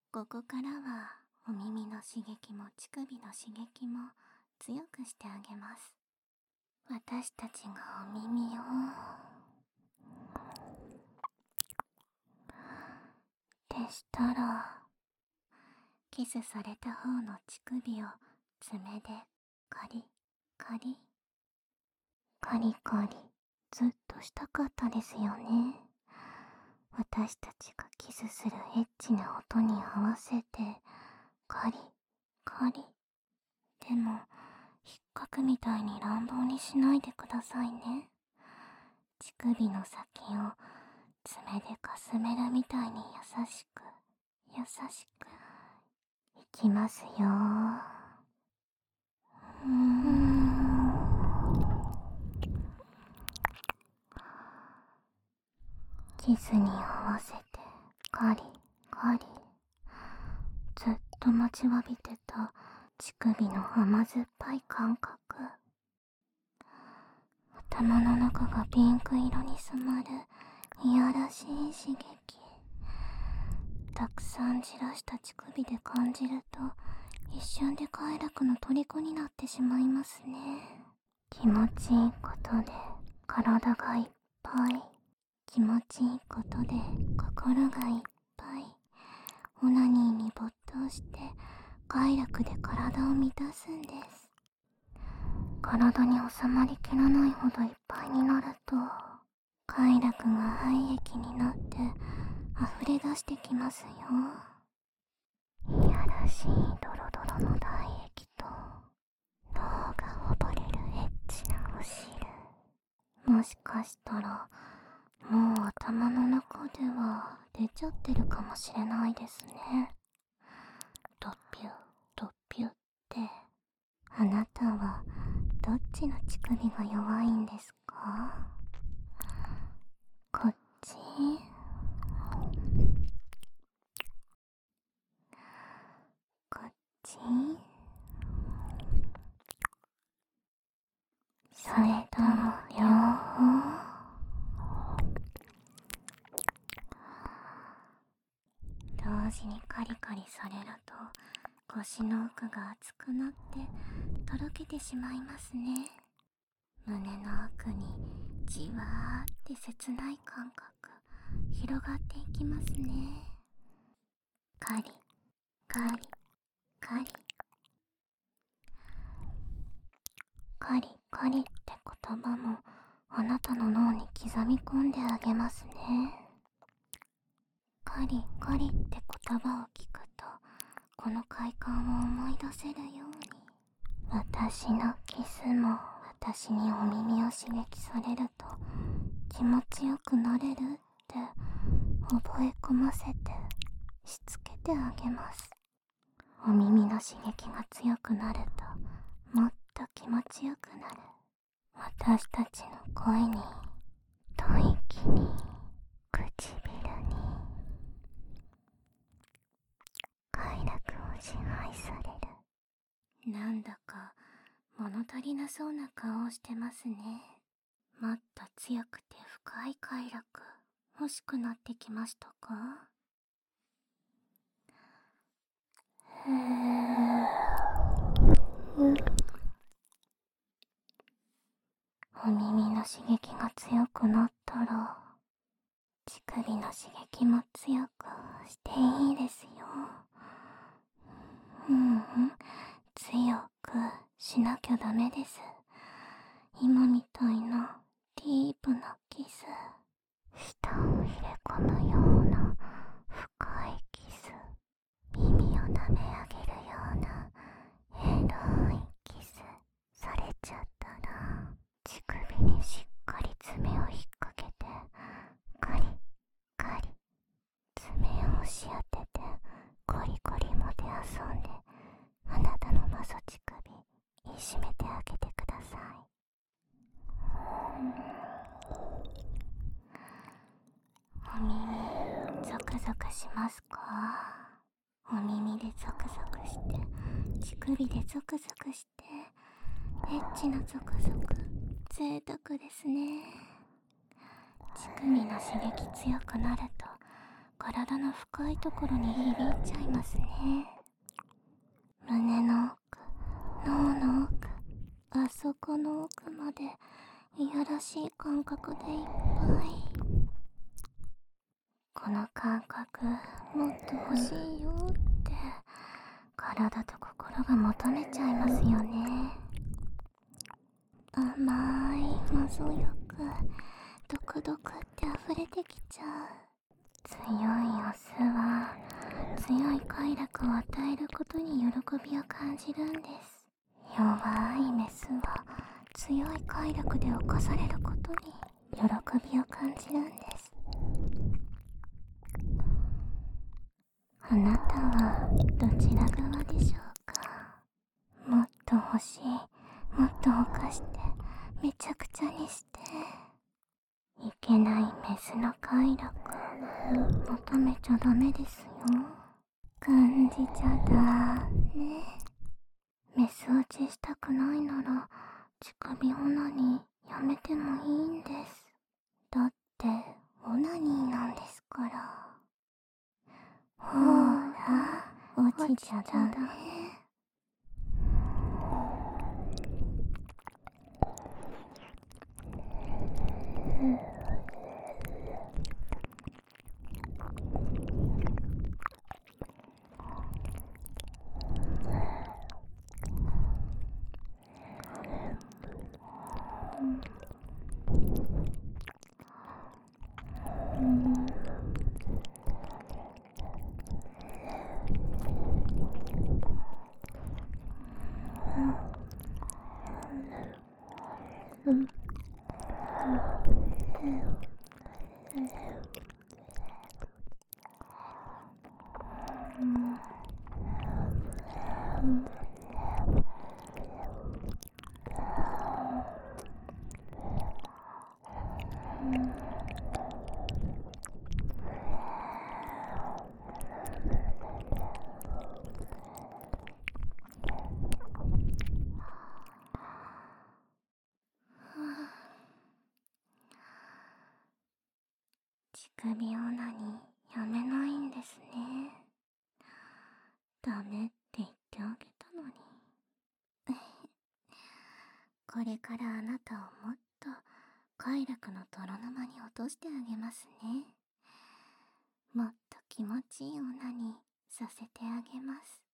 ここからはお耳の刺激も乳首の刺激も強くしてあげます。私たちがお耳をでしたら、キスされた方の乳首を爪でカリカリカリカリずっとしたかったですよね。私たちがキスするエッチな音に合わせてカリカリ。でも引っかくみたいに乱暴にしないでくださいね。乳首の先を爪でかすめるみたいに優しく優しくいきますよ。キスに合わせてカリカリ。ずっと待ちわびてた乳首の甘酸っぱい感覚。頭の中がピンク色に染まるいやらしい刺激。たくさん散らした乳首で感じると一瞬で快楽の虜になってしまいますね。気持ちいいことで体がいっぱい、気持ちいいことで心がいっぱい。オナニーに没頭して快楽で体を満たすんです。体に収まりきらないほどいっぱいになると快楽が廃液になって溢れ出してきますよ。いやらしいドロドロの体液と脳が溺れるエッチなお汁。もしかしたらもう頭の中では出ちゃってるかもしれないですね。ドピュドピュって。あなたはどっちの乳首が弱いんですか？こっち？こっち？それとも両方？同時にカリカリされると腰の奥が熱くなってとろけてしまいますね。胸の奥にじわーって切ない感覚広がっていきますね。カリカリカリカリカリって言葉もあなたの脳に刻み込んであげますね。カリカリって言葉を聞くとこの快感を思い出せるように。私のキスも私にお耳を刺激されると気持ちよくなれるって覚え込ませてしつけてあげます。お耳の刺激が強くなるともっと気持ちよくなる。私たちの声に吐息に唇に快楽を支配される。なんだか物足りなそうな顔をしてますね。もっと強くて深い快楽欲しくなってきましたか？お耳の刺激が強くなったら乳首の刺激も強くしていいですよ。強くしなきゃダメです。今みたいなディープなキス、舌を入れ込むような深いキス、耳を舐め上げるようなエロいキスされちゃったら乳首にしっかり爪を引っ掛けてカリカリ爪を押し当ててコリコリもてあそんであなたのマソ乳首いじめてあげてください。お耳ゾクゾクしますか？お耳でゾクゾクして乳首でゾクゾクしてエッチなゾクゾク贅沢ですね。乳首の刺激強くなると体の深いところに響いちゃいまますね。胸の奥、脳の奥、あそこの奥までいやらしい感覚でいっぱい。この感覚もっと欲しいよって体と心が求めちゃいますよね。甘いまぞよくドクドクって溢れてきちゃう。強いオスは強い快楽を与えることに喜びを感じるんです。弱いメスは強い快楽で侵されることに喜びを感じるんです。あなたはどちら側でしょうか。もっと欲しい、もっと犯して、めちゃくちゃにして。いけないメスの快楽求めちゃダメですよ。感じちゃだね。メス落ちしたくないなら乳首オナニーやめてもいいんです。だってオナニーなんですから。ほーら、落ちちゃダメ。乳首オナニーやめないんですね。ダメって言ってあげたのに。これからあなたをもっと快楽の泥沼に落としてあげますね。もっと気持ちいいオナニーさせてあげます。